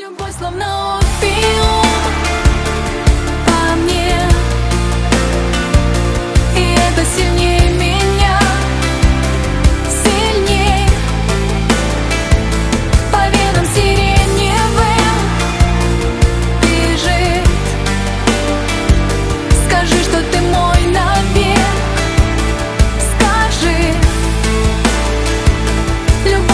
Любовь словно опиум по мне, и это сильнее меня, сильней. По венам сиреневым бежит. Скажи, что ты мой навек. Скажи. Любовь